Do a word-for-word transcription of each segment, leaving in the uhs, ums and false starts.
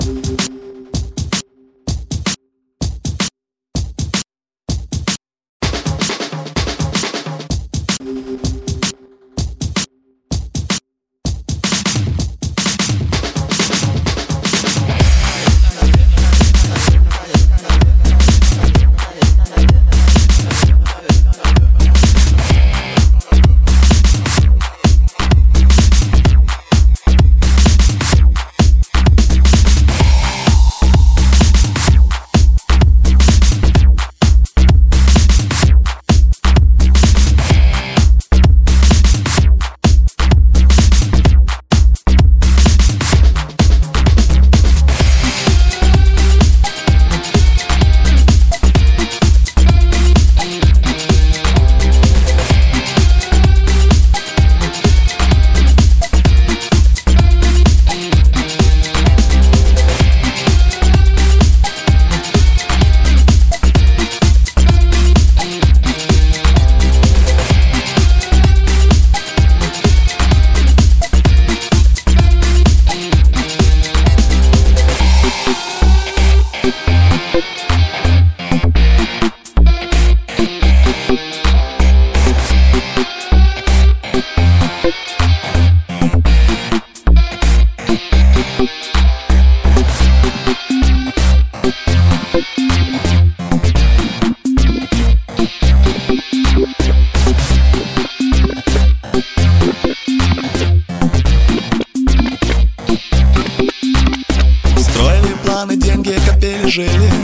жили.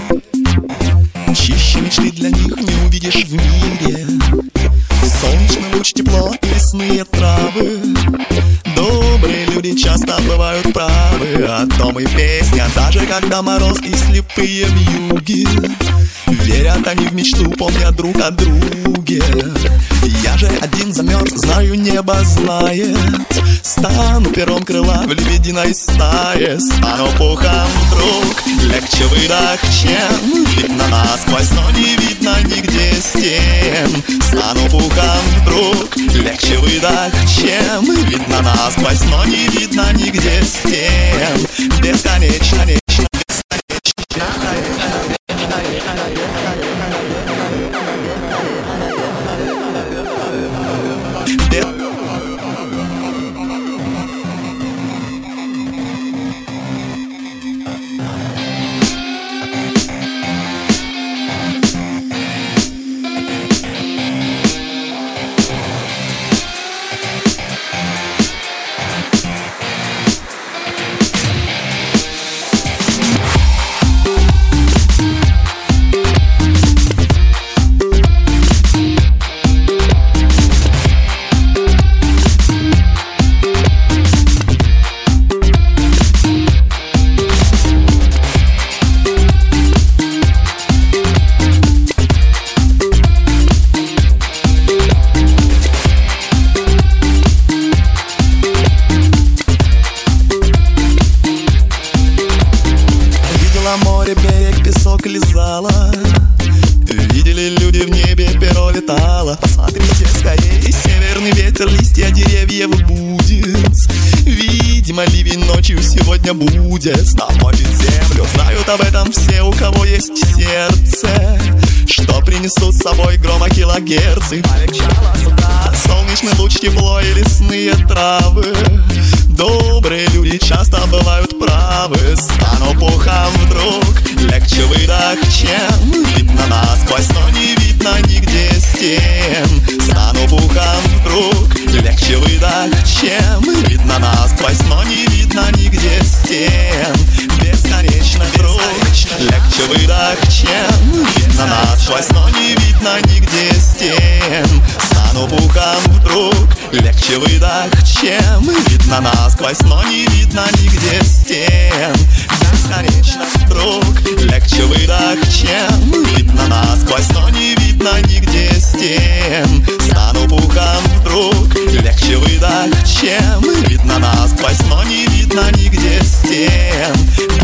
Чище мечты для них не увидишь в мире. Солнечный луч, тепло и лесные травы. Добрые люди часто бывают правы. О том и песня, даже когда мороз и слепые вьюги. Верят они в мечту, помнят друг о друге. Я же один замерз, знаю, небо знает. Стану пером крыла в лебединой стае. Стану пухом вдруг, легче выдох, чем видно насквозь, но не видно нигде стен. Стану пухом вдруг, легче выдох, чем видно насквозь, но не видно нигде стен. Бесконечно, вечно, море, берег, песок лизала. Видели люди, в небе перо летало. Посмотрите скорее, северный ветер листья деревьев будет. Видимо, ливень ночью сегодня будет. Намочит землю, знают об этом все, у кого есть сердце. Что принесут с собой грома килогерцы. Полегчало с утра, солнечный луч, тепло и лесные травы. Добрые люди часто бывают правы. Стану пухом вдруг, легче выдох, чем видно насквозь, но не видно нигде стен. Стану пухом вдруг, легче выдох, чем видно насквозь, но не видно нигде стен. Бесконечно вдруг, легче выдох, чем видно насквозь, но не видно нигде стен. Стану пухом вдруг, легче выдох, чем видно насквозь, но не видно нигде стен. Бесконечно вдруг, легче выдох, чем видно насквозь, но не видно нигде стен. Стану пухом вдруг, легче выдох, чем видно насквозь, но не видно нигде стен.